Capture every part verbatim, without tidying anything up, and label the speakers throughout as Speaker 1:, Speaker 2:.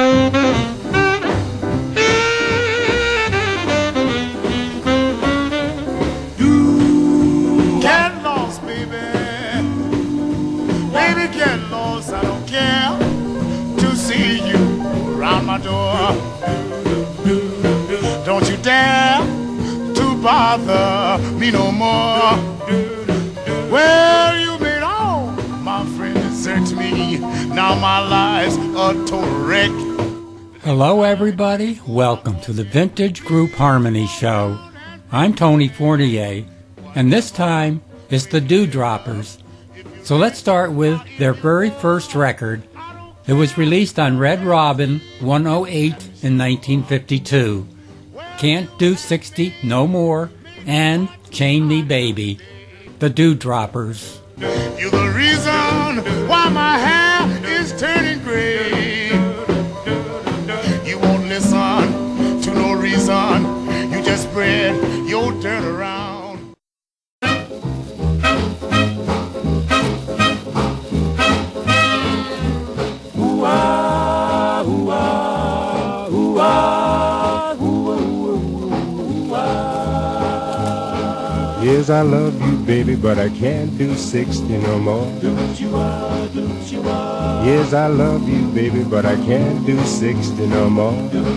Speaker 1: Don't you dare to bother me no more. Well, you made all my friends desert me. Now my life's a total wreck.
Speaker 2: Hello everybody, welcome to the Vintage Group Harmony Show. I'm Tony Fournier, and this time it's the Dewdroppers. So let's start with their very first record. It was released on Red Robin one oh eight in nineteen fifty-two. Can't Do sixty No More and Chain Me Baby. The Dewdroppers.
Speaker 1: You're the reason why my hair is turning gray. You won't listen to no reason. You just spread your dirt around.
Speaker 3: Yes, I love you, baby, but I can't do sixty no more. Yes, I love you, baby, but I can't do sixty no more.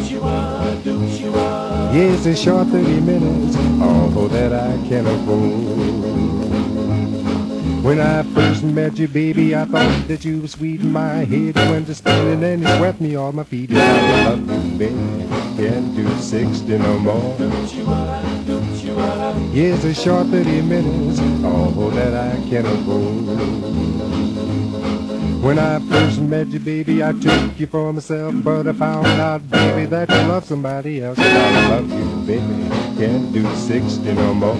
Speaker 3: Yes, it's short thirty minutes, oh, that I can afford. When I first met you, baby, I thought that you were sweet in my head. You went to spinning and you swept me on my feet. I love you, baby, can't do sixty no more. Yes, a short thirty minutes, oh, that I can afford. When I first met you, baby, I took you for myself, but I found out, baby, that you love somebody else. And I love you, baby, can't do sixty no more.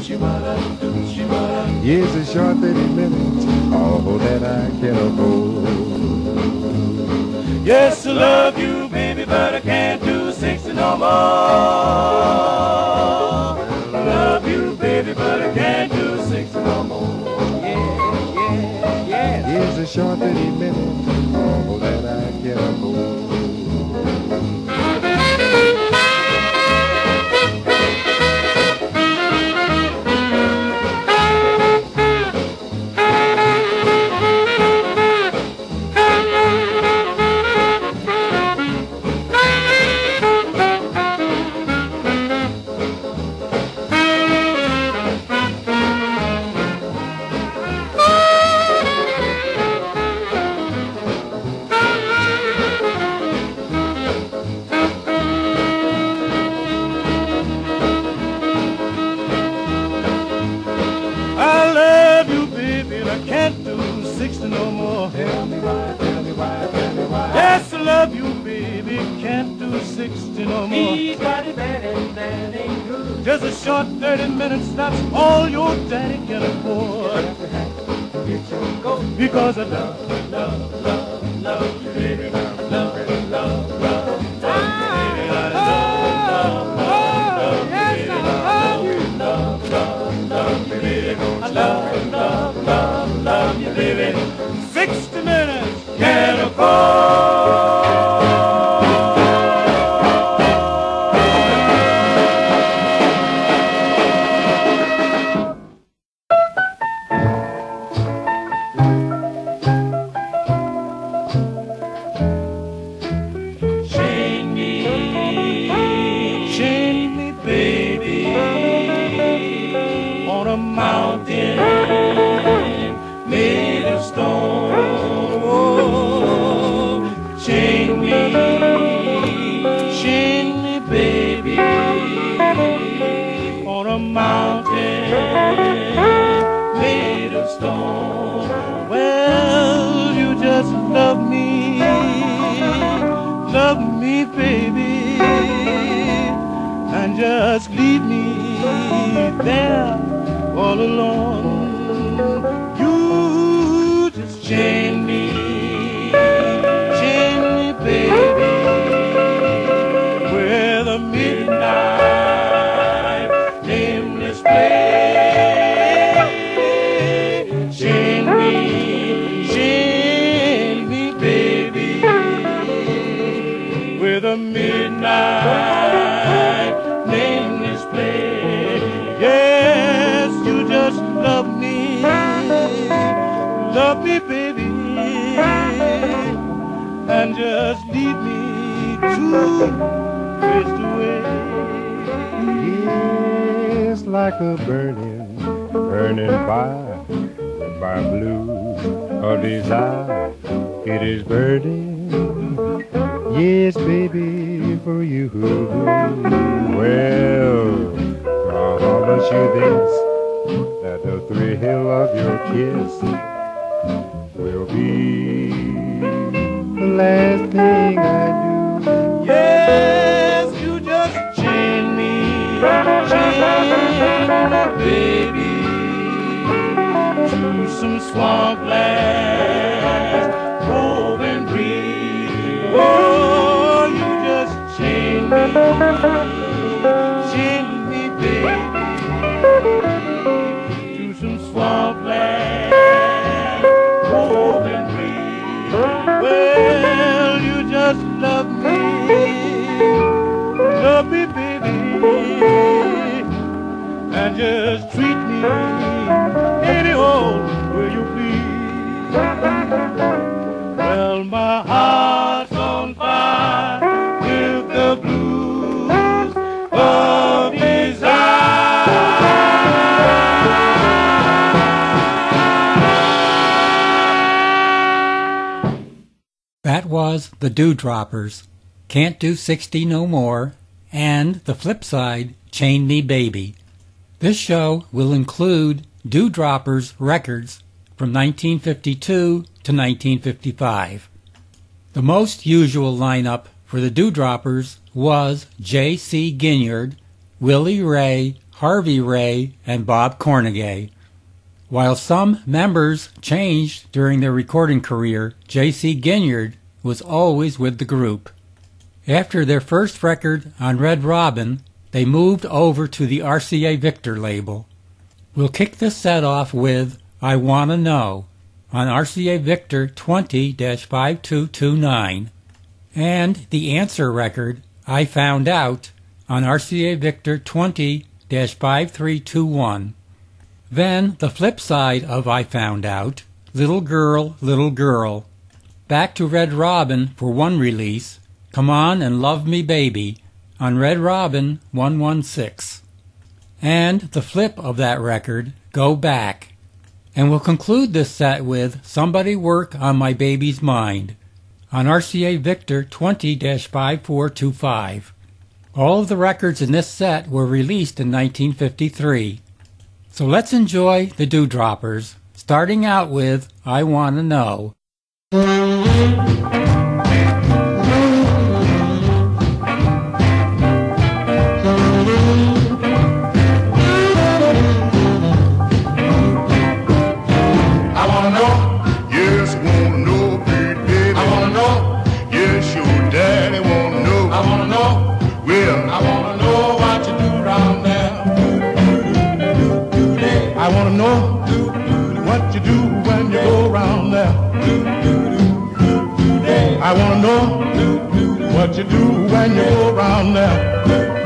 Speaker 3: Yes, a short thirty minutes, oh, that I can afford.
Speaker 4: Yes, I love you, baby, but I can't do sixty no more. Love you, baby, but I can't do sixty no more. Yeah, yeah, yeah.
Speaker 3: Yes, a short thirty minutes, oh, that I can afford.
Speaker 4: Just a short thirty minutes, that's all your daddy can afford. Because I love, love, love, love you, baby. Love, love, love, love you, baby. I love, love, love, love you, baby. Love you, love, love, love you, baby. I love, love, love, love you, baby. Sixty minutes can afford. Just leave me there all alone. You just chain me, chain me, baby, where the midnight nameless play. Chain me, chain me, baby, just lead me to twist away.
Speaker 3: Yes, like a burning, burning fire, my blues of desire, it is burning. Yes, baby, for you. Well, I'll promise you this, that the thrill of your kiss will be the last thing I do.
Speaker 4: Yes, you just chain me, chain baby, to some swamp glass, robe and breathe. Oh, you just chain me, chain me, baby, to some swamp glass, robe and breathe. Well, you just love me, love me, baby, and just treat me any old way you please. Well, my heart's on fire with the blues of desire.
Speaker 2: That was the Dewdroppers, Can't Do sixty No More, and the flip side, Chain Me Baby. This show will include Dewdroppers records from nineteen fifty-two to nineteen fifty-five. The most usual lineup for the Dewdroppers was J C Ginyard, Willie Ray, Harvey Ray, and Bob Cornegay. While some members changed during their recording career, J C Ginyard was always with the group. After their first record on Red Robin, they moved over to the R C A Victor label. We'll kick this set off with I Wanna Know on R C A Victor twenty dash five two two nine, and the Answer record, I Found Out, on R C A Victor twenty dash five three two one. Then the flip side of I Found Out, Little Girl, Little Girl. Back to Red Robin for one release, Come On and Love Me Baby, on Red Robin one one six. And the flip of that record, Go Back. And we'll conclude this set with Somebody Work on My Baby's Mind, on R C A Victor twenty dash five four two five. All of the records in this set were released in nineteen fifty-three. So let's enjoy the Dewdroppers, starting out with I Wanna Know.
Speaker 4: I wanna know what you do when you go around there. I wanna know what you do when you go around there.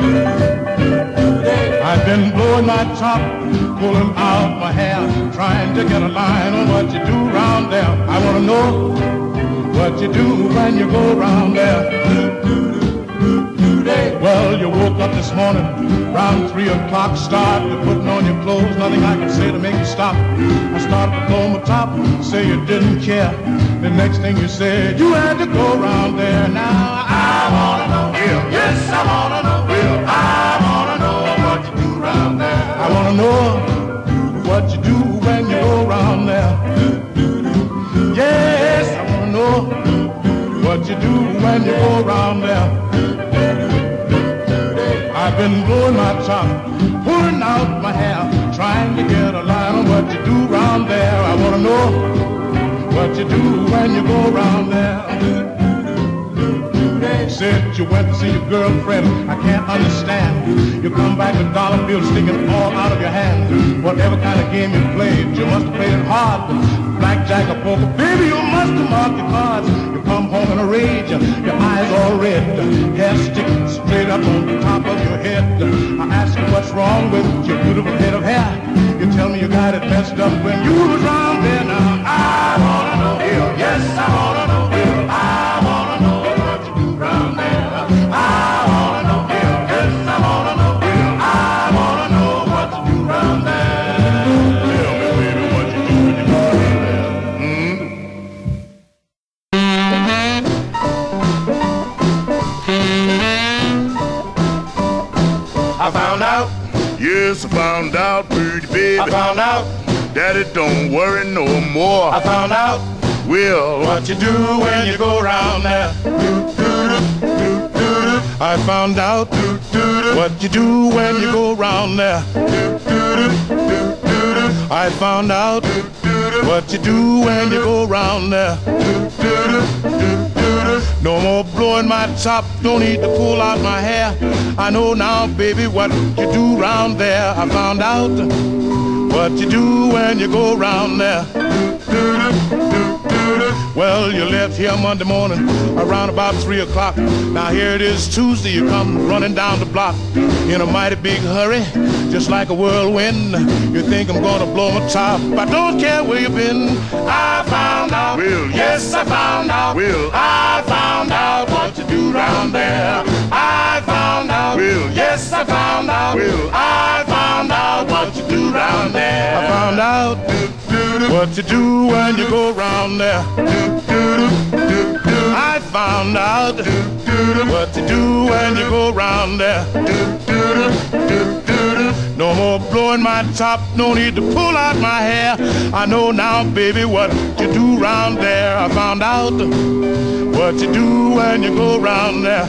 Speaker 4: I've been blowing my top, pulling out my hair, trying to get a line on what you do around there. I wanna know what you do when you go around there. Well, you woke up this morning around three o'clock, started putting on your clothes, nothing I could say to make you stop. I started to blow my top, say you didn't care. The next thing you said, you had to go around there. Now I wanna know, yeah, yes I wanna know, well, I wanna know what you do around there. I wanna know what you do when you go around there. Yes, I wanna know what you do when you go around there. I've been blowing my top, pulling out my hair, trying to get a line on what you do round there. I wanna know what you do when you go round there. Said you went to see your girlfriend, I can't understand. You come back with dollar bills sticking all out of your hand. Whatever kind of game you played, you must have played it hard. Blackjack or poker, baby, you must have marked your cards. You come home in a rage, your eyes all red, hair sticking straight up on the top of your head. I ask you what's wrong with your beautiful head of hair. You tell me you got it messed up when you was round there. Now I wanna know, yeah, yes I wanna know, yeah, I wanna know
Speaker 1: Yes, I found out, pretty baby.
Speaker 5: I found out.
Speaker 1: Daddy, don't worry no more.
Speaker 5: I found out.
Speaker 1: Will,
Speaker 5: What you do when you go around there? I found out what you do when you go around there. I found out what you do when you go around there. No more blowing my top, no need to pull out my hair. I know now, baby, what you do round there. I found out what you do when you go around there. Well, you left here Monday morning around about three o'clock. Now here it is Tuesday, you come running down the block in a mighty big hurry, just like a whirlwind. You think I'm gonna blow my top, I don't care where you've been. I found out,
Speaker 1: Will,
Speaker 5: yes, I found out,
Speaker 1: Will,
Speaker 5: I found out what you do round there. I found out,
Speaker 1: Will,
Speaker 5: yes, I found out,
Speaker 1: Will,
Speaker 5: I found out what you do round there. I found out what you do when you go round there. I found out what you do when you go round there. No more blowing my top, no need to pull out my hair. I know now, baby, what you do round there. I found out what you do when you go round there.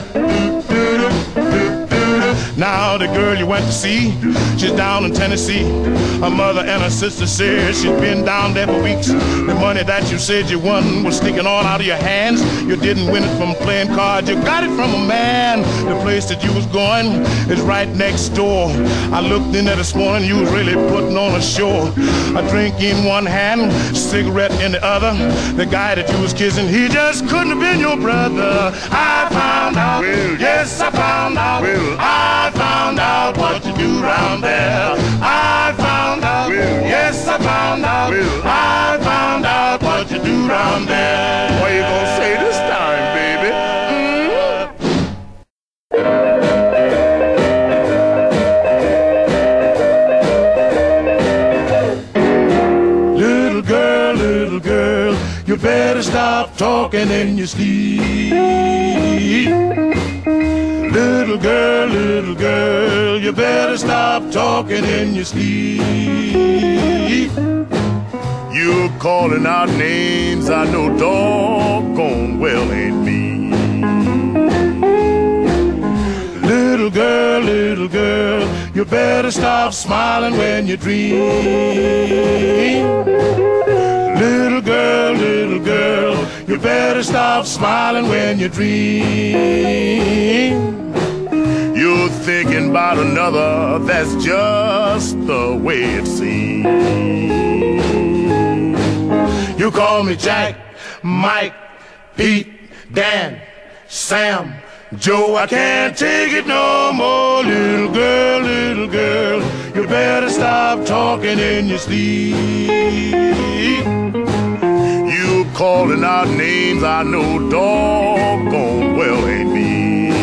Speaker 5: Now the girl you went to see, she's down in Tennessee. Her mother and her sister said she's been down there for weeks. The money that you said you won was sticking all out of your hands. You didn't win it from playing cards, you got it from a man. The place that you was going is right next door. I looked in there this morning, you was really putting on a show. A drink in one hand, cigarette in the other. The guy that you was kissing, he just couldn't have been your brother. I found out,
Speaker 1: Will,
Speaker 5: yes, I found out,
Speaker 1: Will,
Speaker 5: I found out what you do round there. I found out,
Speaker 1: Will,
Speaker 5: yes, I found out,
Speaker 1: Will,
Speaker 5: I found out what you do round there.
Speaker 1: what you gonna say this time, baby?
Speaker 5: Mm? Little girl, little girl, you better stop talking in your sleep. Little girl, little girl, you better stop talking in your sleep.
Speaker 1: You're calling out names I know doggone well ain't me.
Speaker 5: Little girl, little girl, you better stop smiling when you dream. Little girl, little girl, you better stop smiling when you dream.
Speaker 1: You're thinking about another, that's just the way it seems.
Speaker 5: You call me Jack, Mike, Pete, Dan, Sam, Joe, I can't take it no more. Little girl, little girl, you better stop talking in your sleep.
Speaker 1: You're calling out names I know doggone well ain't me.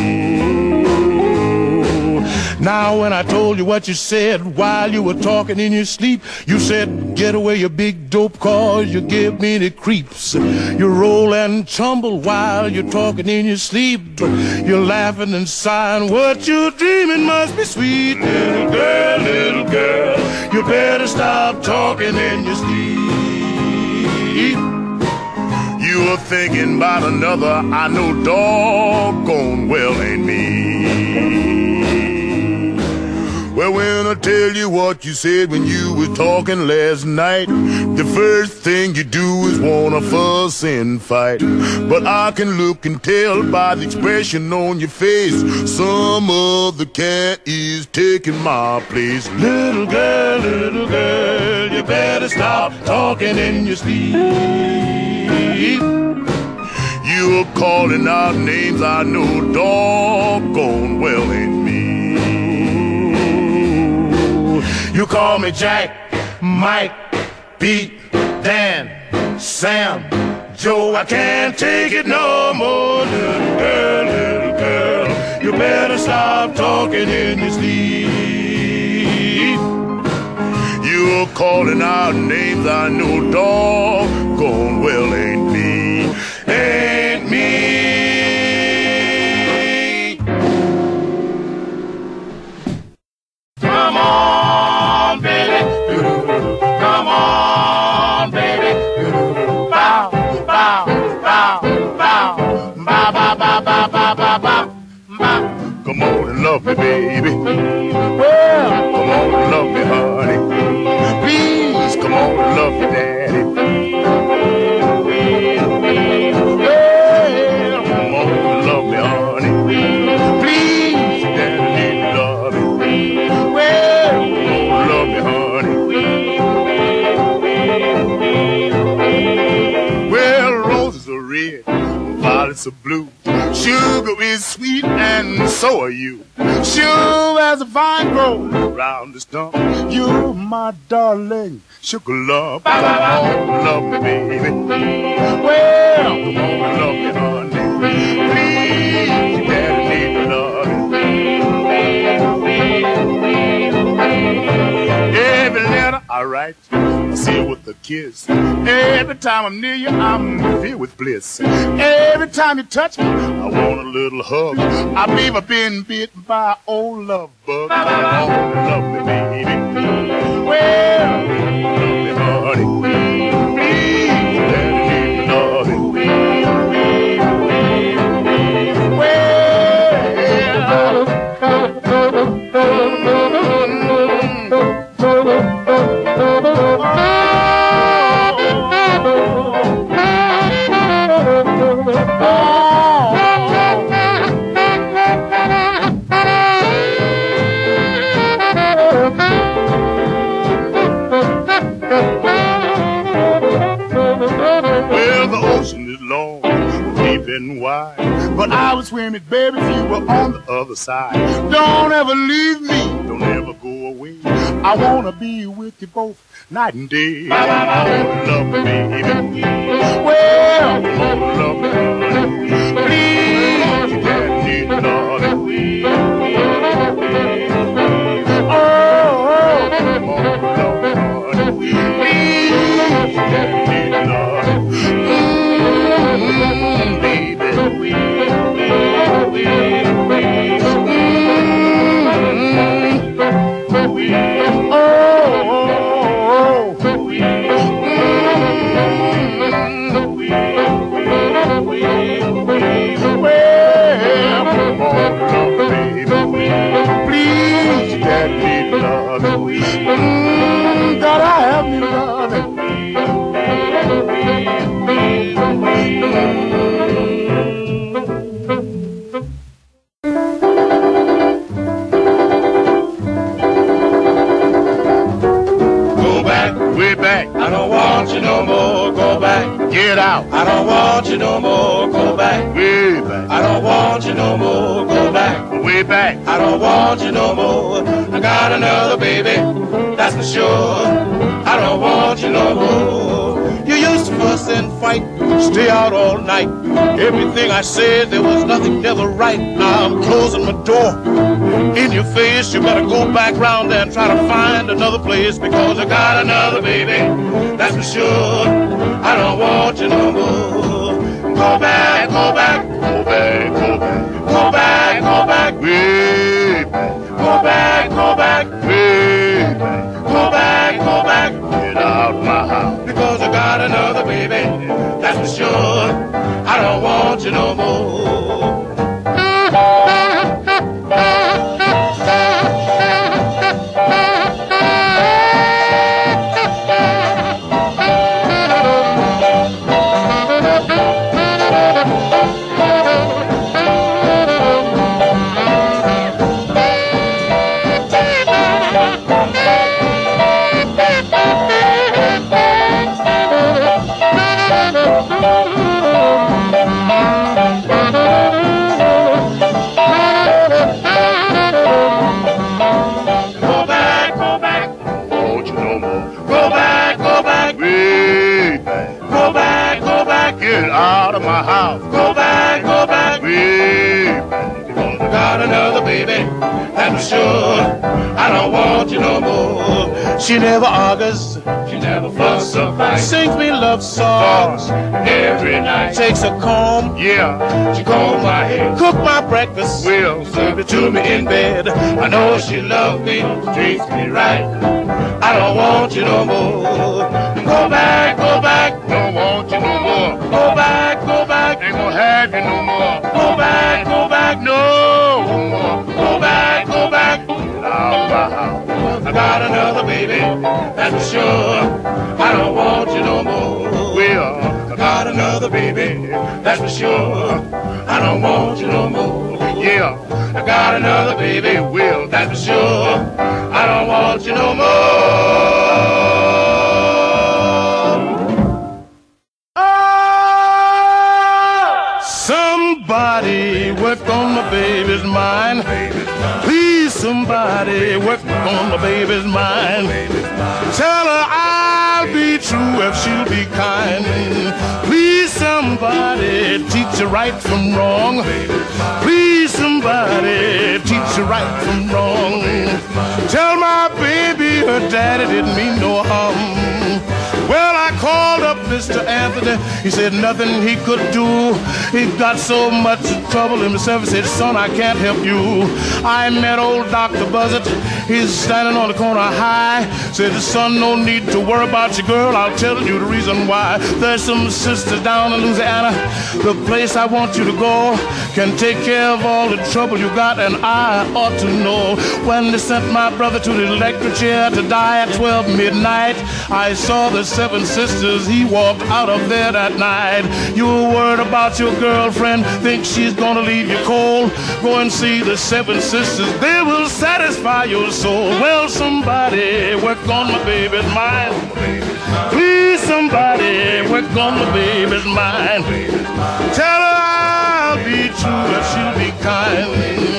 Speaker 5: Now when I told you what you said while you were talking in your sleep, you said, get away, you big dope, cause you give me the creeps. You roll and tumble while you're talking in your sleep. You're laughing and sighing, what you're dreaming must be sweet. Little girl, little girl, you better stop talking in your sleep.
Speaker 1: You're thinking about another, I know doggone well ain't me. Well, when I tell you what you said when you were talking last night, the first thing you do is wanna fuss and fight. But I can look and tell by the expression on your face, some other cat is taking my place.
Speaker 5: Little girl, little girl, you better stop talking in your sleep.
Speaker 1: You're calling out names I know doggone well ain't me.
Speaker 5: You call me Jack, Mike, Pete, Dan, Sam, Joe, I can't take it no more. Little girl, little girl, you better stop talking in your sleep.
Speaker 1: You're calling out names I know doggone well ain't me.
Speaker 5: Ain't me. Come on.
Speaker 1: Ba ba ba ba ba ba ba ba. Come on and love me, baby. Well, come on and love me, honey. Please, come on and love me, daddy. Well, come on and love me, honey. Please, daddy, need to love me. Well, come on and love me, honey. Well, roses are red, violets are blue. Sugar is sweet and so are you. Sure as a vine grows around the stump, you're my darling sugar love. Come on, love me, baby. Well, come on, love me, honey. Please, you gotta need to love me. Every letter I write, I seal with a kiss. Every time I'm near you, I'm filled with bliss. Every time you touch me, I want a little hug. I believe I've been bitten by an old love bug. Come on, love me, baby. Well, love me, honey. Please, let me love you. Well, the ocean is long, deep and wide, but I would swim it, baby, if you were on the other side. Don't ever leave me, don't ever go away. I wanna be with you both night and day. Come on, love me, baby. Well, come on, love me, honey. Please, you can't need another. Oh, oh, come on, love me, honey. Please, you can't need another. Mm, baby. Mm, oh, oh, oh. Well, come on, love me, baby. Please, you got me loving. Mm, gotta have me loving. Go back, way back.
Speaker 5: I don't want you no more, go back.
Speaker 1: Get out,
Speaker 5: I don't want you no more, go back.
Speaker 1: way back,
Speaker 5: I don't want you no more, go back.
Speaker 1: way back.
Speaker 5: I don't want you no more. I got another baby, that's for sure. I don't want you no more. You used to fuss and fight, stay out all night. Everything I said, there was nothing never right. Now I'm closing my door in your face. You better go back round there and try to find another place, because I got another baby, that's for sure. I don't want you no more. Go back, go back,
Speaker 1: Go back, go back,
Speaker 5: go back, go back.
Speaker 1: way back,
Speaker 5: Go back, go back,
Speaker 1: way back.
Speaker 5: go back, go back,
Speaker 1: Get out my house.
Speaker 5: because I got another baby, that's for sure. I don't want you no more. Go back, go back,
Speaker 1: Want you no more.
Speaker 5: go back, go back,
Speaker 1: Way back.
Speaker 5: go back, go back,
Speaker 1: Get out of my house.
Speaker 5: go back, go back.
Speaker 1: Way back.
Speaker 5: Because I got another baby, that's for sure. I don't want you no more. She never argues, she never fuss or fight. Sings me love songs every night. Takes a comb,
Speaker 1: Yeah,
Speaker 5: she comb my hair, cook my breakfast,
Speaker 1: will.
Speaker 5: serve it to me in bed. I know she loves me, treats me right. I don't want you no more. Go back, go back,
Speaker 1: Don't want you no more.
Speaker 5: go back, go back,
Speaker 1: Ain't gonna have back no more. Go back, go back no more. Go back, go back. Oh, I got another baby, that's for sure. I don't want you no more. Well, I got another baby, that's for sure. I don't want you no more. Yeah, I got another baby, well, that's for sure. I don't want you no more. Somebody work on my baby's mind. Please, somebody work on my baby's mind. Tell her I'll be true if she'll be kind. Please, somebody teach her right from wrong. Please, somebody teach her right from wrong. Tell my baby her daddy didn't mean no harm. Well, I called up Mister Anthony. He said nothing he could do. He got so much trouble himself. He said, son, I can't help you. I met old Doctor Buzzard. He's standing on the corner high. Said, son, no need to worry about your girl. I'll tell you the reason why. There's some sisters down in Louisiana. The place I want you to go can take care of all the trouble you got, and I ought to know. When they sent my brother to the electric chair to die at twelve midnight, I saw the seven sisters. He walked out of there that night. You were worried about your girlfriend, think she's gonna leave you cold. Go and see the seven sisters, they will satisfy your soul. Well, somebody work on my baby's mind. Please, somebody work on my baby's mind. Tell her I'll be true if she'll be kind.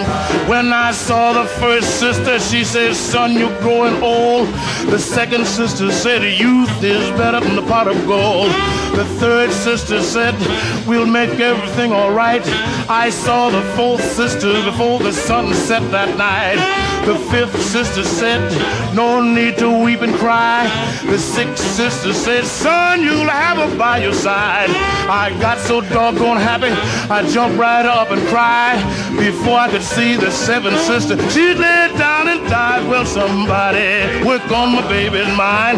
Speaker 1: When I saw the first sister, she said, son, you're growing old. The second sister said, youth is better than the pot of gold. The third sister said, we'll make everything all right. I saw the fourth sister before the sun set that night. The fifth sister said, no need to weep and cry. The sixth sister said, son, you'll have her by your side. I got so doggone happy, I jumped right up and cried. Before I could see the seventh sister, she laid down and died. Well, somebody work on my baby's mind.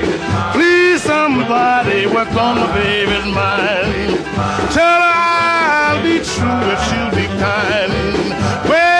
Speaker 1: Please, somebody work on my baby's mind. Tell her I'll be true if she'll be kind. Well,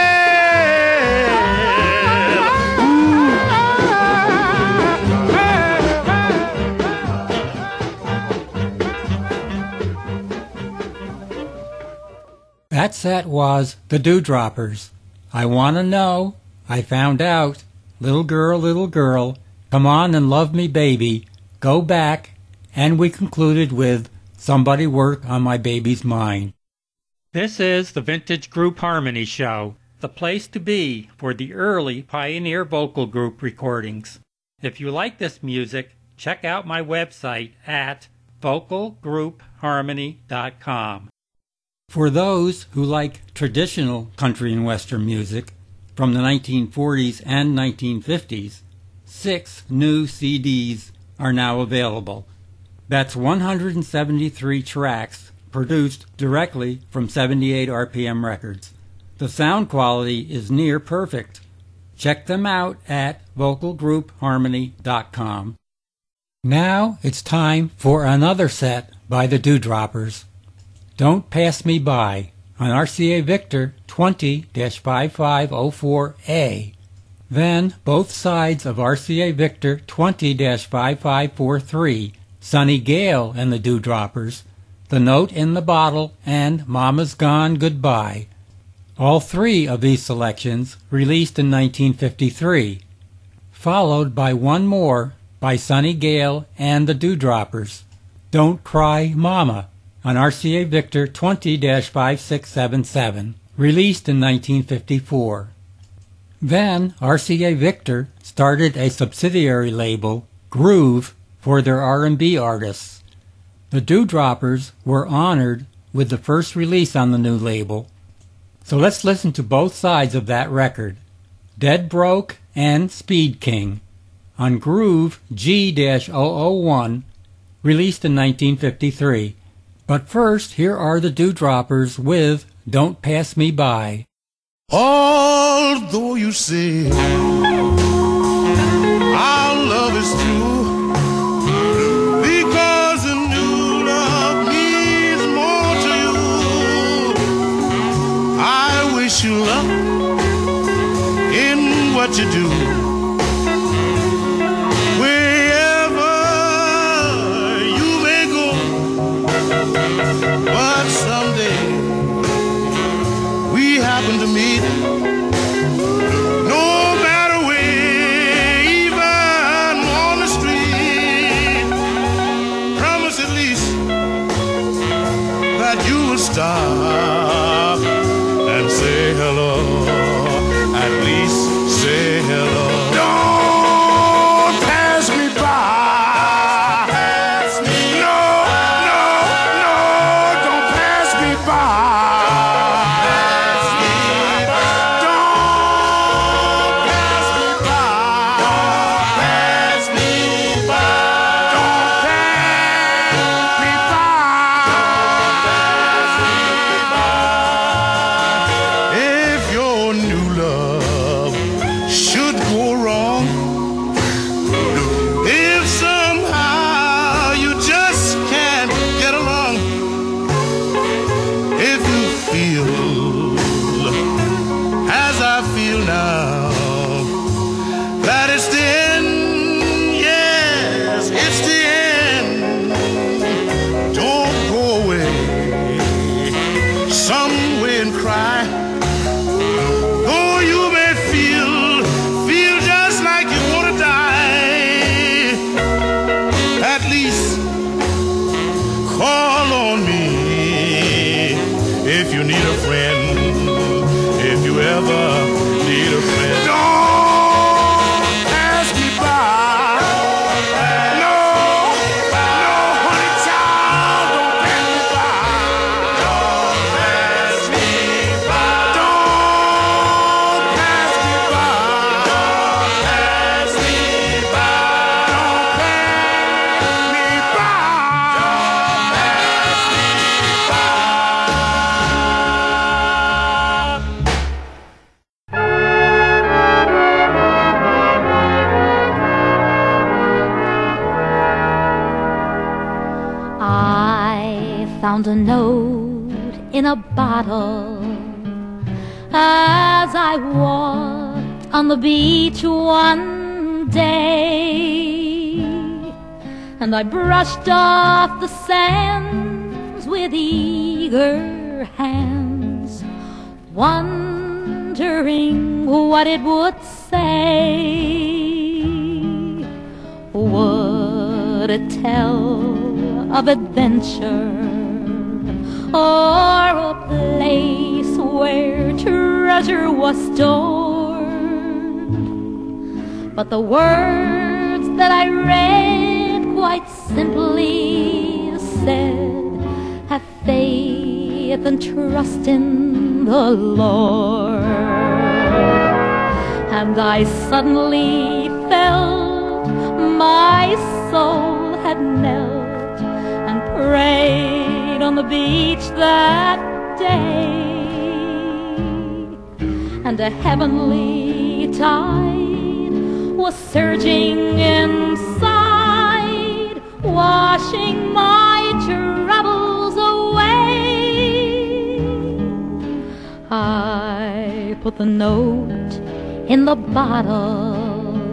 Speaker 2: That set was the Dewdroppers. I Want to Know, I Found Out, Little Girl, Little Girl, Come On and Love Me Baby, Go Back, and we concluded with Somebody Work on My Baby's Mind. This is the Vintage Group Harmony Show, the place to be for the early Pioneer Vocal Group recordings. If you like this music, check out my website at vocal group harmony dot com. For those who like traditional country and western music from the nineteen forties and nineteen fifties, six new C Ds are now available. That's one hundred seventy-three tracks produced directly from seventy-eight R P M records. The sound quality is near perfect. Check them out at vocal group harmony dot com. Now it's time for another set by the Dewdroppers. Don't Pass Me By on R C A Victor twenty dash five five oh four A. Then both sides of R C A Victor twenty dash five five four three, Sonny Gale and the Dewdroppers, The Note in the Bottle, and Mama's Gone Goodbye. All three of these selections released in nineteen fifty-three, followed by one more by Sonny Gale and the Dewdroppers, Don't Cry Mama, on R C A Victor twenty dash five six seven seven, released in nineteen fifty-four. Then R C A Victor started a subsidiary label, Groove, for their R and B artists. The Dewdroppers were honored with the first release on the new label. So let's listen to both sides of that record, Dead Broke and Speed King, on Groove G zero zero one, released in nineteen fifty-three. But first, here are the Dewdroppers with Don't Pass Me By.
Speaker 5: Although you say our love is true, because a new love means more to you. true love in what you do. Wherever you may go, but someday we happen to meet. No matter where, even on the street, promise at least that you will stop and say hello. At least say hello.
Speaker 1: Don't pass me by.
Speaker 5: Pass me
Speaker 1: No, no, no, don't pass me by.
Speaker 5: Pass me by.
Speaker 1: Don't pass me by.
Speaker 5: Pass me by.
Speaker 1: Don't pass me by.
Speaker 5: If your new love should go wrong, if somehow you just can't get along, if you feel as I feel now, that it's the end, yes, it's the end, don't go away somewhere and cry. Though you may feel, feel just like you want to die, at least call on me if you need a friend, if you ever need a friend.
Speaker 1: Don't pass me by. No, no, honey child, don't pass me by.
Speaker 5: Don't pass me by.
Speaker 1: Don't pass me by.
Speaker 5: Pass me by.
Speaker 1: Don't pass me by.
Speaker 6: I found a note in a bottle as I walked on the beach one day, and I brushed off the sands with eager hands, wondering what it would say. Would it tell of adventure, or a place where treasure was stored? But the words that I read quite simply said, have faith and trust in the Lord. And I suddenly felt my soul had knelt and prayed on the beach that day, and a heavenly tide was surging inside, washing my troubles away. I put the note in the bottle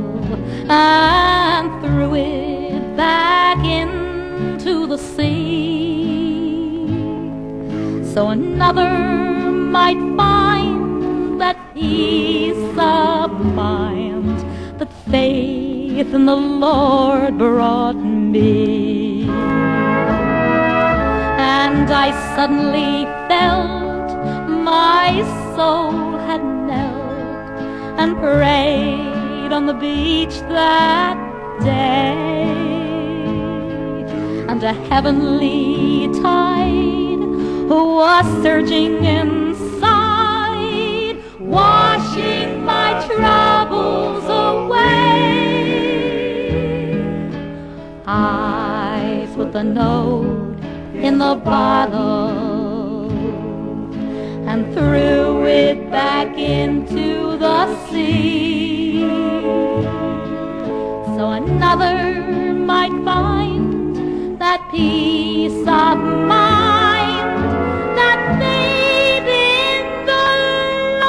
Speaker 6: and threw it back into the sea, so another might find that peace of mind that faith in the Lord brought me. And I suddenly felt my soul had knelt and prayed on the beach that day, and a heavenly tide was surging inside, washing my troubles away. I put the note in the bottle and threw it back into the sea, so another might find that peace of mind, that faith in the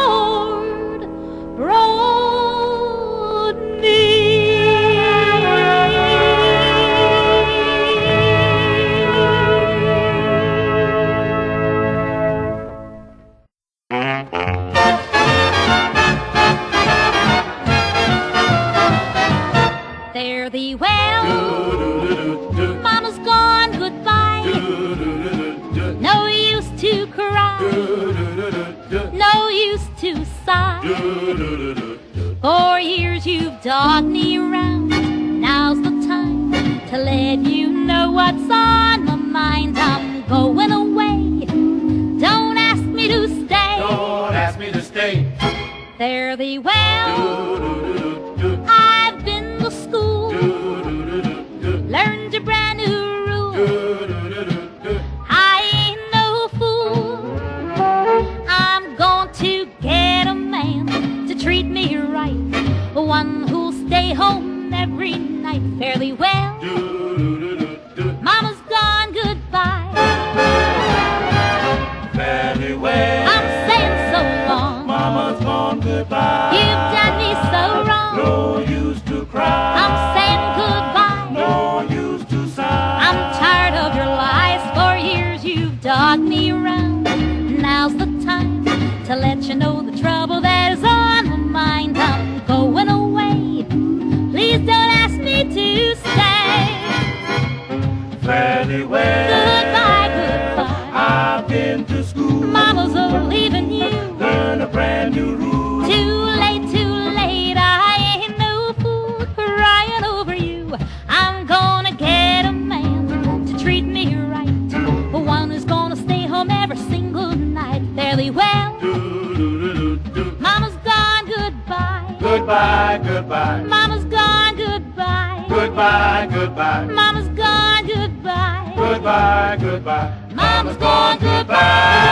Speaker 6: For years you've dogged me around. Now's the time to let you know what's on my mind. I'm going away. Don't ask me to stay.
Speaker 4: Don't ask me to stay.
Speaker 6: Fare thee well. I've been to school, learned a brand new rule. I ain't no fool. I'm going to get a man to treat me right, one who'll stay home every night. Fare thee well. Mama's gone, goodbye.
Speaker 4: Fare thee well.
Speaker 6: I'm saying so long.
Speaker 4: Mama's gone, goodbye.
Speaker 6: You've done me so wrong.
Speaker 4: No use to cry.
Speaker 6: I'm saying goodbye.
Speaker 4: No use to sigh.
Speaker 6: I'm tired of your lies. For years you've dogged me around. Now's the time to let you know the trouble that is on my mind. I'm going away. Please don't ask me to stay.
Speaker 4: Fare thee well.
Speaker 6: Goodbye, goodbye.
Speaker 4: I've been to school.
Speaker 6: Mama's a leaving you.
Speaker 4: Learn a brand new rule.
Speaker 6: Too late, too late. I ain't no fool crying over you. I'm gonna get a man to treat me right, one who's gonna stay home every single night. Fare thee well. Mama's gone, goodbye.
Speaker 4: Goodbye, goodbye.
Speaker 6: Mama's gone, goodbye.
Speaker 4: Goodbye, goodbye.
Speaker 6: Mama's gone, goodbye.
Speaker 4: Goodbye, goodbye.
Speaker 6: Mama's gone, goodbye.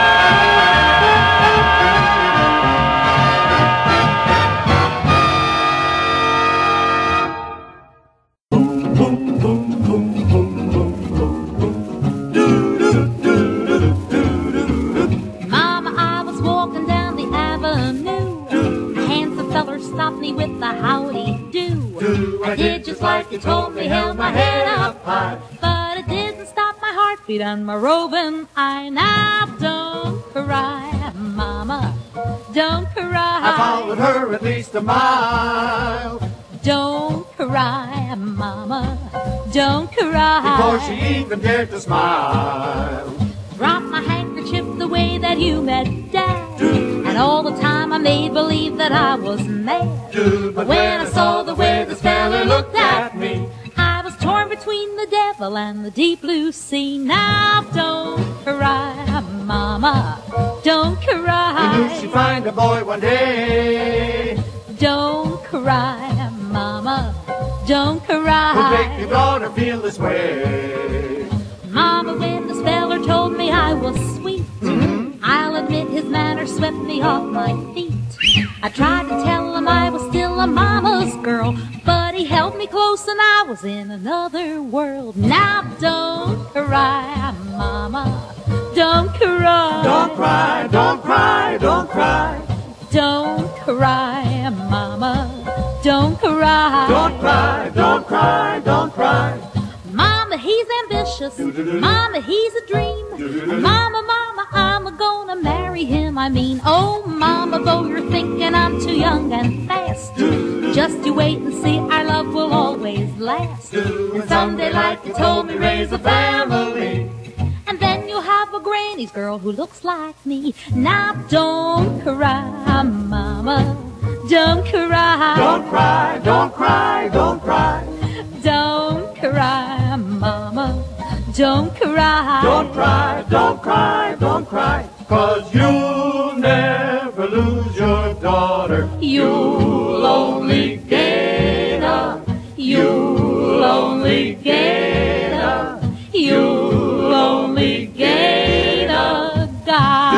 Speaker 6: Mama, I was walking down the avenue. A handsome feller stopped me with a howdy do. I did just like you told me, held my head up high, but it didn't stop my heartbeat and my roving eye. Now don't cry, Mama, don't cry.
Speaker 4: I followed her at least a mile
Speaker 6: Don't cry, Mama, don't cry.
Speaker 4: before she even dared to smile.
Speaker 6: Drop my handkerchief the way that you met Dad, and all the time I made believe that I was mad. But when I saw the way this fella looked at me, I was torn between the devil and the deep blue sea. Now don't cry, Mama, don't cry.
Speaker 4: Knew she'd find a boy one day
Speaker 6: Don't cry, Mama, don't
Speaker 4: who'd make
Speaker 6: cry.
Speaker 4: your daughter feel this way.
Speaker 6: Mama, when this feller told me I was sweet, I'll admit his manner swept me off my feet. I tried to tell him I was still a mama's girl, but he held me close and I was in another world. Now don't cry, Mama, don't cry.
Speaker 4: Don't cry, don't cry, don't cry.
Speaker 6: Don't cry, Mama, don't cry.
Speaker 4: Don't cry, don't cry, don't cry.
Speaker 6: Mama, he's ambitious. Mama, he's a dream. Mama, Mama, I'm gonna marry him. I mean, oh, Mama, though you're thinking I'm too young and fast, just you wait and see, our love will always last. And someday, like you told me, raise a family, and then you'll have a granny's girl who looks like me. Now don't cry, Mama, don't cry.
Speaker 4: Don't cry, don't cry, don't cry.
Speaker 6: Don't cry, Mama, don't cry.
Speaker 4: Don't cry, don't cry, don't cry. 'Cause you'll never lose your daughter.
Speaker 6: You'll only gain her. You'll only gain her. You'll only gain a guy.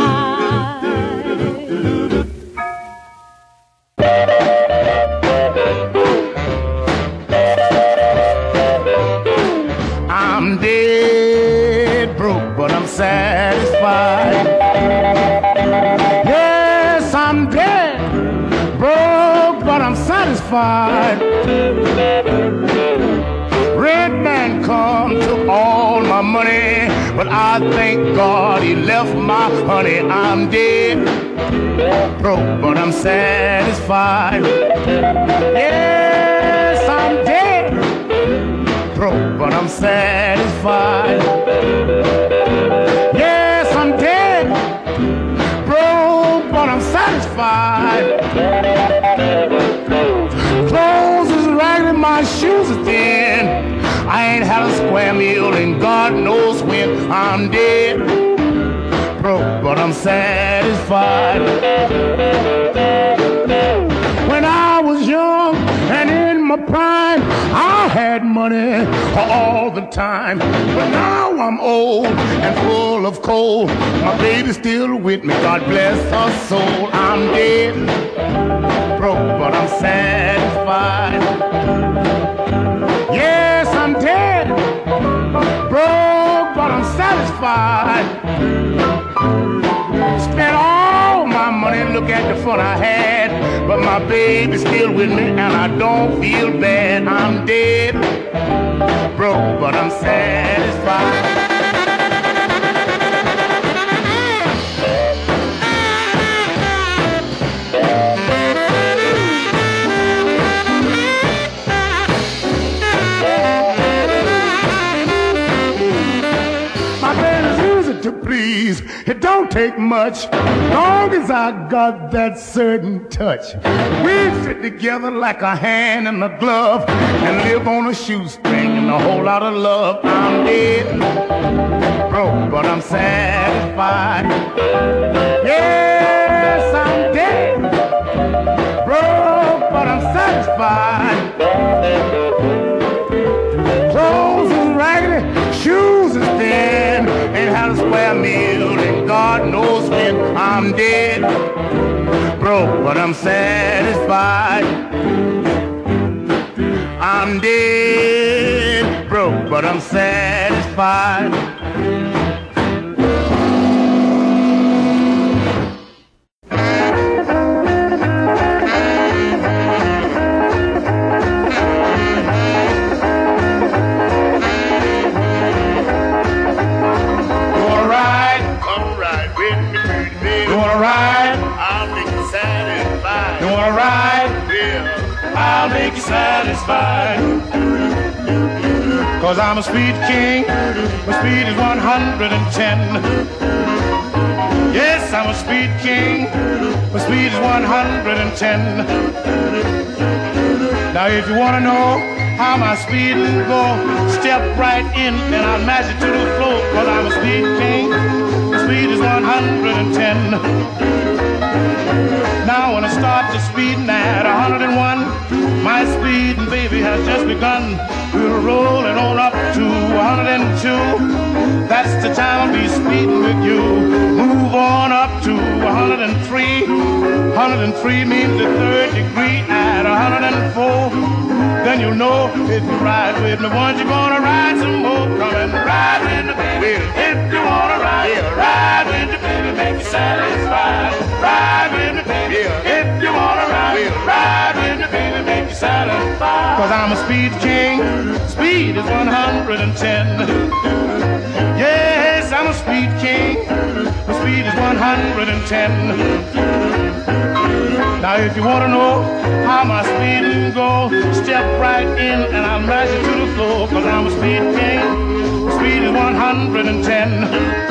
Speaker 1: I'm dead broke, but I'm satisfied. Yes, I'm dead broke, but I'm satisfied. Red man come, took all my money, but I thank God he left my honey. I'm dead broke, but I'm satisfied. Yes, I'm dead broke, but I'm satisfied. Yes, I'm dead broke, but I'm satisfied. Clothes is raggedy, my shoes are thin. I ain't had a square meal and God knows when. I'm dead broke, but I'm satisfied. When I was young and in my prime, I had money all the time. But now I'm old and full of cold. My baby's still with me, God bless her soul. I'm dead broke, but I'm satisfied. Yes, I'm dead broke, but I'm satisfied. Spent all my money, look at the fun I had, but my baby's still with me and I don't feel bad. I'm dead broke, but I'm satisfied. To please, it don't take much, long as I got that certain touch. We fit together like a hand and a glove, and live on a shoestring and a whole lot of love. I'm dead broke, but I'm satisfied. Yes, I'm dead broke, but I'm satisfied. Clothes is raggedy, shoes is thin, ain't had a square meal and God knows when. I'm dead broke, but I'm satisfied. I'm dead broke, but I'm satisfied.
Speaker 5: I'll make you satisfied. Cause I'm a speed king, my speed is one hundred ten. Yes, I'm a speed king, my speed is one hundred ten. Now if you wanna know how my speed go, step right in and I'll match it to the floor. Cause I'm a speed king, my speed is one hundred ten. Now when I start to speeding at one hundred one, my speeding baby has just begun. We'll roll it on up to one hundred two. That's the time I'll be speeding with you. Move on up to one hundred three. one hundred three means the third degree at one hundred four. Then you'll know if you ride with me once, you're gonna ride some more. Come and ride with me, baby. If you wanna ride, ride with me, baby, make you satisfied. Ride with me, baby. If you wanna ride, ride with me, baby, make you satisfied. Cause I'm a speed king, speed is one hundred ten. Yes, I'm a speed king, my speed is one hundred ten. Now if you want to know how my speeding go, step right in and I'll match it to the floor. Cause I'm a speed king, my speed is one hundred ten.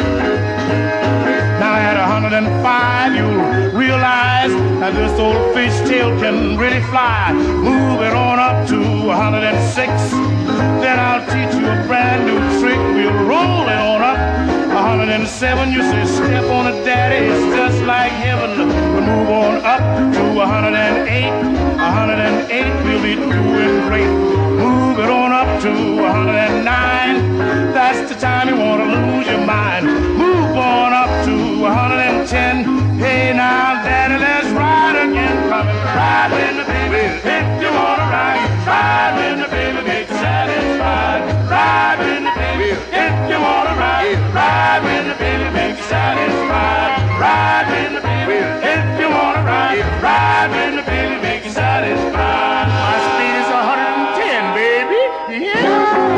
Speaker 5: Now at one hundred five you'll realize that this old fishtail can really fly. Move it on up to one hundred six. Then I'll teach you a brand new trick. We'll roll it on up one hundred seven. You say step on it, daddy, it's just like heaven. We'll move on up to one hundred eight. one hundred eight we'll be doing great. Move it on up to one hundred nine. That's the time you want to lose your mind. Move on up to one hundred ten. Hey now, daddy, let's ride again. Come and ride with me, baby. If you want to ride, ride with me, baby, make you satisfied. Ride with me, baby. If you want to ride, ride with me, baby, make you satisfied. Ride with me, baby. If you want to ride, ride with me, baby, make you satisfied.
Speaker 1: My speed is one hundred ten, baby. Yeah.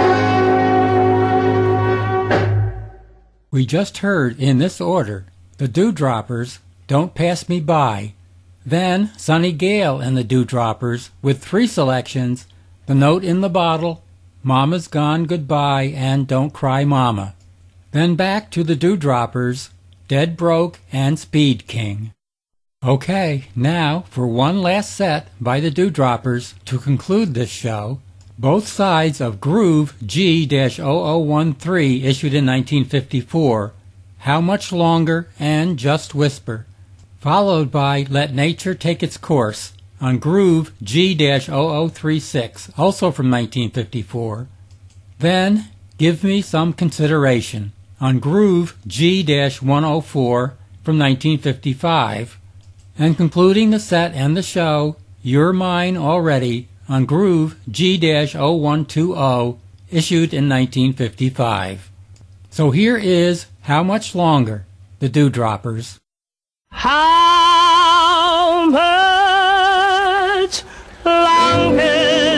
Speaker 2: We just heard, in this order, the Dewdroppers, Don't Pass Me By. Then Sonny Gale and the Dewdroppers with three selections, The Note in the Bottle, Mama's Gone Goodbye, and Don't Cry Mama. Then back to the Dewdroppers, Dead Broke and Speed King. Okay, now for one last set by the Dewdroppers to conclude this show. Both sides of Groove G zero zero one three, issued in nineteen fifty-four, How Much Longer and Just Whisper, followed by Let Nature Take Its Course on Groove G zero zero three six, also from nineteen fifty-four. Then Give Me Some Consideration on Groove G one oh four from nineteen fifty-five. And concluding the set and the show, You're Mine Already on Groove G zero one two zero, issued in nineteen fifty-five. So here is How Much Longer, the Dewdroppers.
Speaker 4: How much longer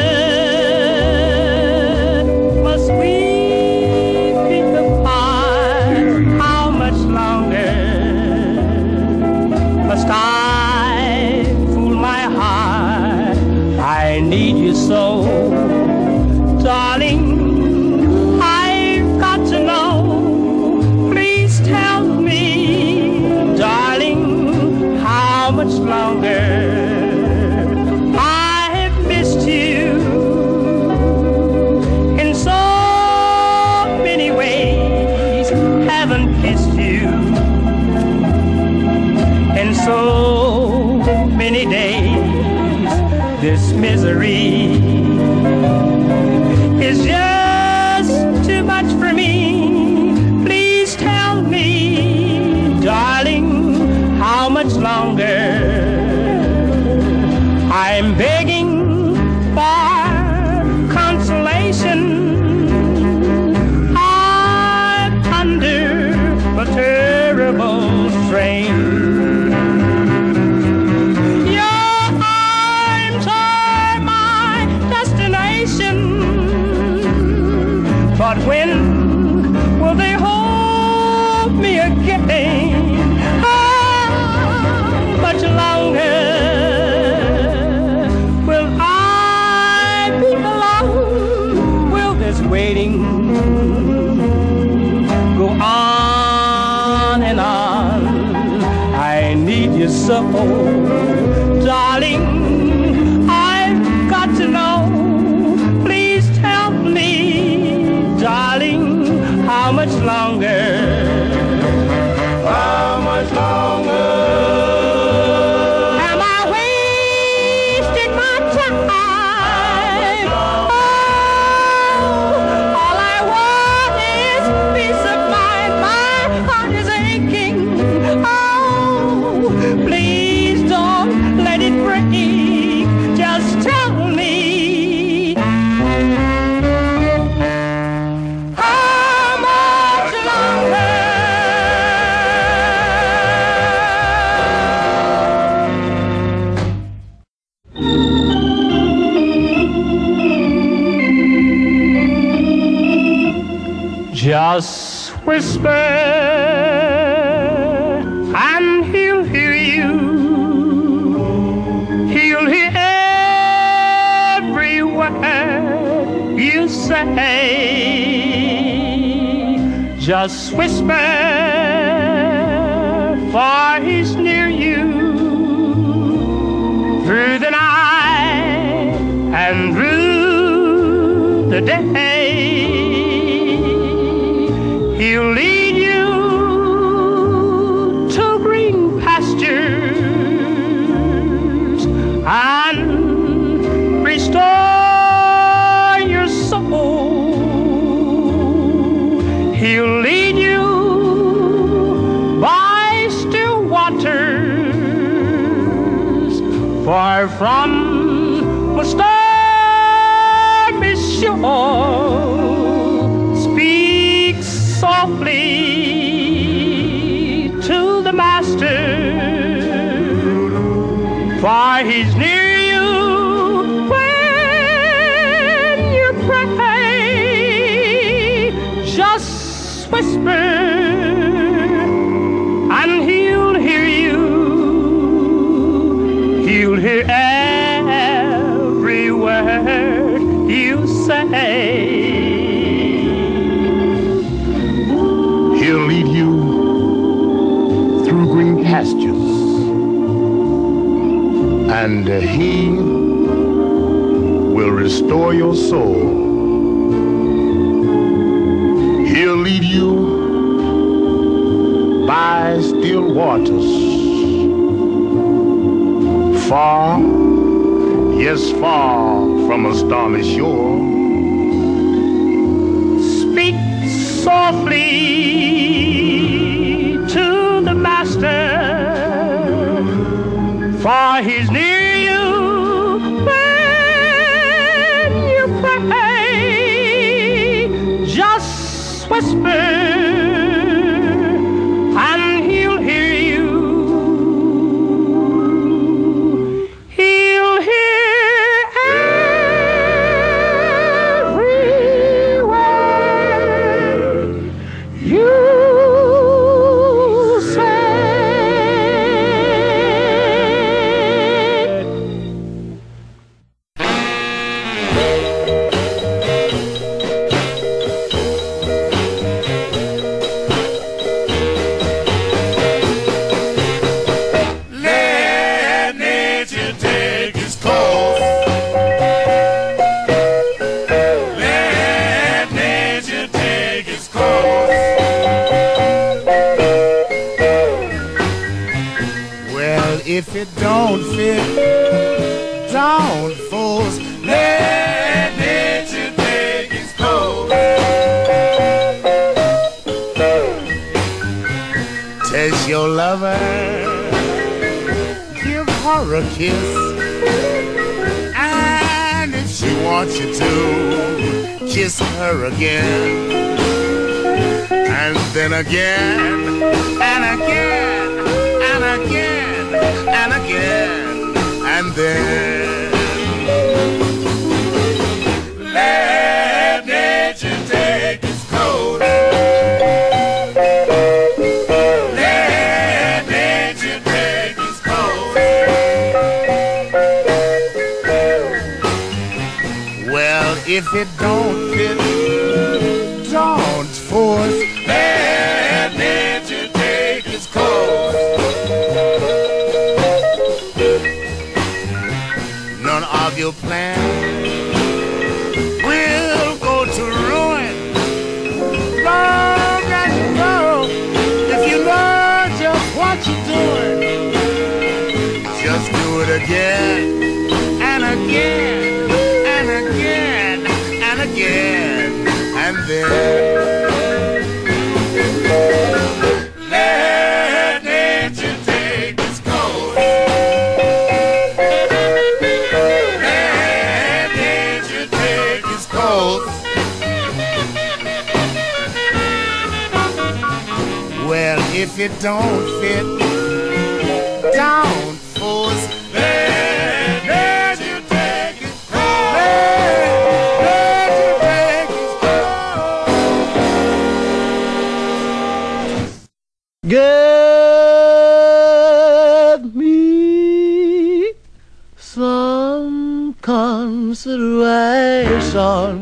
Speaker 4: must we be apart? How much longer must I fool my heart? I need you so, darling. I've got to know. Please tell me, darling, how much longer? I have missed you in so many ways, haven't kissed you in so many days. This misery is just too much for me. Please tell me, darling, how much longer? I'm begging for consolation. I'm under a terrible strain. Your arms are my destination, but when will they hold me again? How much longer will I be alone? Will this waiting go on and on? I need you so, darling. I've got to know. Please tell me, darling, how much longer? How much longer? Am I wasting my time? Oh, all I want is peace of mind. My heart is aching. Oh, please don't let it break. Just tell me, how much longer? Just whisper and he'll hear you. He'll hear every word you say. Just whisper, for he's near you through the night and through the day. He'll lead you to green pastures and restore your soul. He'll lead you by still waters, far from the stormy shore. Speak softly to the Master, for he's near you when you pray. Just whisper and he'll hear you. He'll hear every word you say.
Speaker 5: He'll lead you through green pastures
Speaker 1: and he will restore your soul. He'll lead you by still waters, far, yes, far from a stormy shore.
Speaker 7: Speak softly to the Master, for he's near you when you pray. Just whisper and he'll hear you. He'll hear every word you say.
Speaker 1: Let nature take its course. Let nature take its course. Well, if it don't fit, don't force. Let nature take its course. Test your lover, give her a kiss, and if she wants you to, kiss her again, and then again, and again, and again, and again, and then let nature take its course. Let nature take its course. Well, if it don't fit, don't force. Let nature take its course. None of your plans will go to ruin. Long as you know, if you know just what you're doing, just do it again and again and again and again, and then let nature take its course. Let nature take its course. Well, if it don't fit, don't force. Let nature take its course. Let nature take its course.
Speaker 7: Give me some consideration,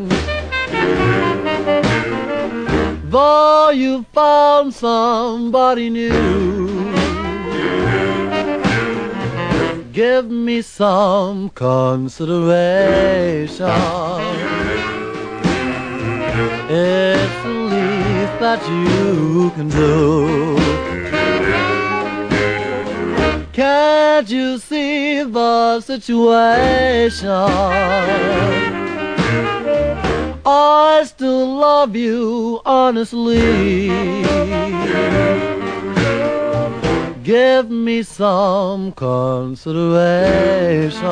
Speaker 7: though you found somebody new. Give me some consideration. It's the least that you can do. Can't you see the situation? I still love you honestly. Give me some consideration.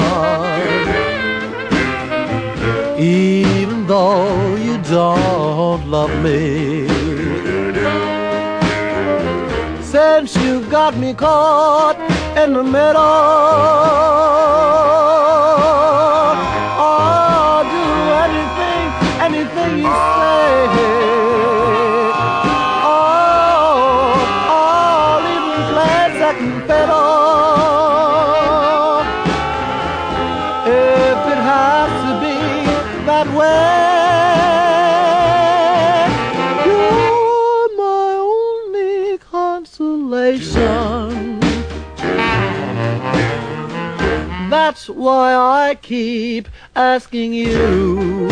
Speaker 7: Even though you don't love me, since you got me caught in the middle, I'll do anything, anything you say. Oh, I'll even play second fiddle if it has to be that way. You're my only consolation. That's why I keep asking you.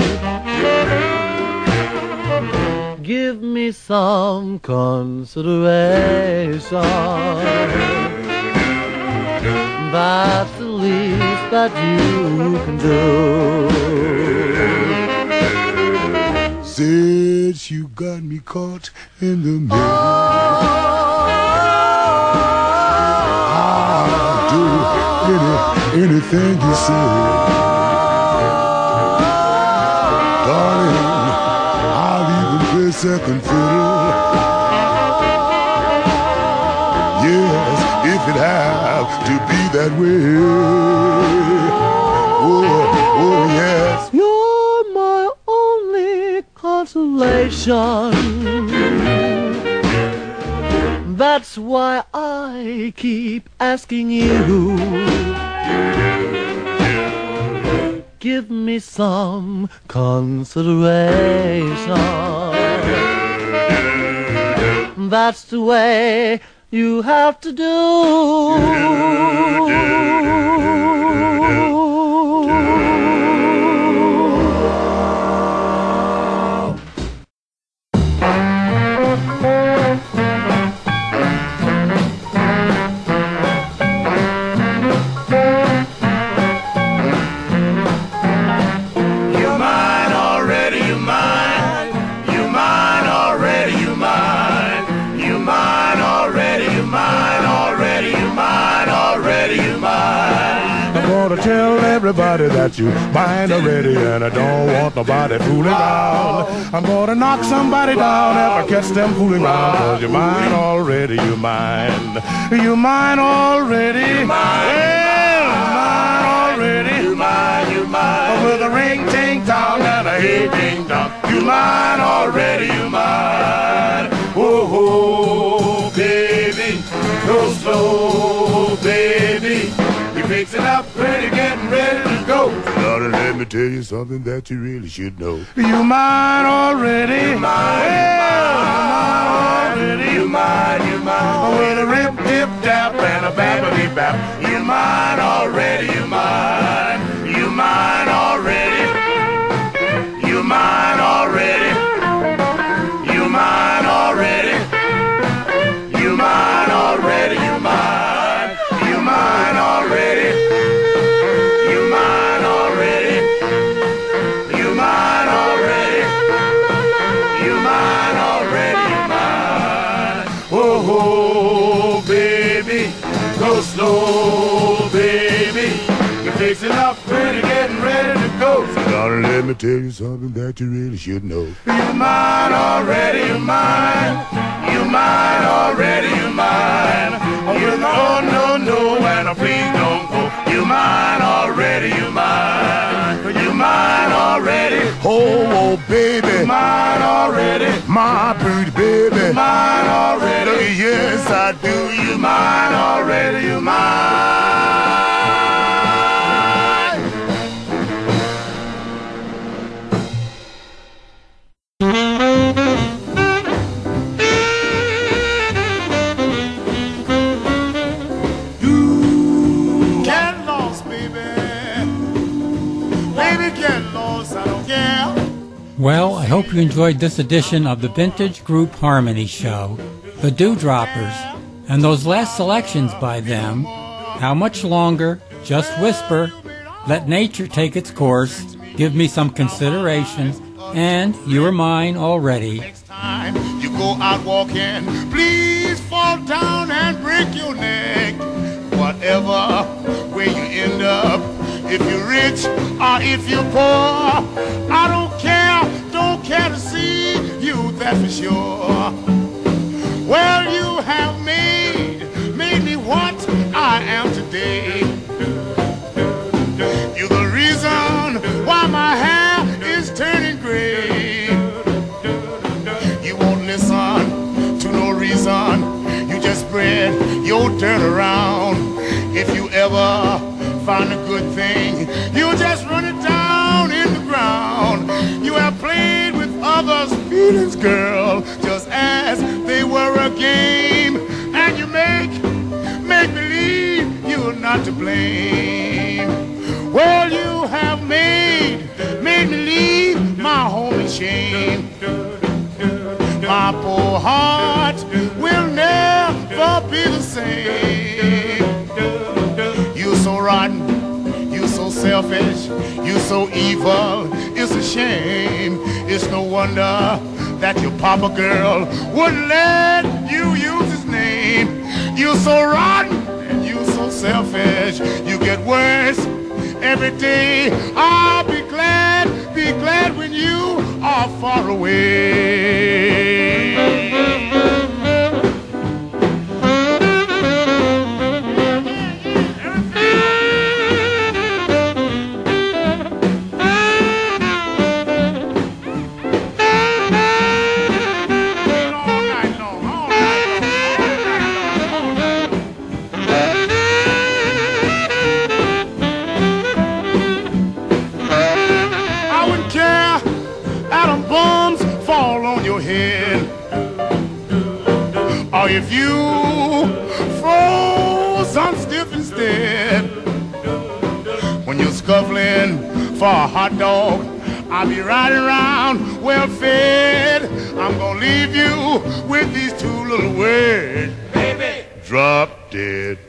Speaker 7: Give me some consideration. That's the least that you can do.
Speaker 1: Said you got me caught in the middle. I'll do any, anything you say. Darling, I'll even play second fiddle. Yes, if it have to be that way. Oh, oh yes.
Speaker 7: You're my only consolation. That's why I keep asking you. Give me some consideration. That's the way you have to do.
Speaker 5: Tell everybody that you mine already, and I don't want nobody fooling around. I'm gonna knock somebody down if I catch them fooling around. Cause you're mine already, you mine. You mine already. You mine, well, you mine already. You mine, you mine. With a ring ting tong and a hey ding dong. You mine already, you mine. Oh, oh, baby, go slow, baby. Fixing up, ready, getting ready to go.
Speaker 1: Darling, let me tell you something that you really should know.
Speaker 5: You mine already? You mine, well, you mine already? You mine, you mine. With a rip, dip, tap, and a babbity bap. You mine already? You mine. You mine already? You mine already? You mine already? You mine already? You mine. You mine already? You mine already? You mine already? You mine already? You mine. Oh, oh, baby, go slow, baby. You're fixing up, pretty, getting ready to go.
Speaker 1: So darling, let me tell you something that you really should know.
Speaker 5: You mine already? You mine. You mine already? You mine. You know, no, no, and please don't go. You mine already, you mine. You mine already.
Speaker 1: Oh, oh, baby.
Speaker 5: You mine already.
Speaker 1: My pretty baby.
Speaker 5: Mine already.
Speaker 1: Yes, I do.
Speaker 5: You mine already, you mine.
Speaker 2: Well, I hope you enjoyed this edition of the Vintage Group Harmony Show, the Dewdroppers, and those last selections by them, How Much Longer, Just Whisper, Let Nature Take Its Course, Give Me Some Consideration, and You Are Mine Already.
Speaker 1: Next time you go out walking, please fall down and break your neck. Whatever way you end up, if you're rich or if you're poor, I don't care, don't care to see you, that's for sure. Well, you have made, made me what I am today. You're the reason why my hair is turning gray. You won't listen to no reason, you just spread your dirt around. If you ever find a good thing, you just run it down in the ground. You have played with others' feelings, girl, just as they were a game, and you make, make believe you're not to blame. shame. My poor heart will never be the same. You so rotten, you so selfish, you so evil, it's a shame. It's no wonder that your papa girl wouldn't let you use his name. You so rotten and you so selfish, you get worse every day. I'll be glad, be glad when you are far away. Or if you froze unstiff instead, when you're scuffling for a hot dog, I'll be riding around well fed. I'm gonna leave you with these two little words, baby, drop dead.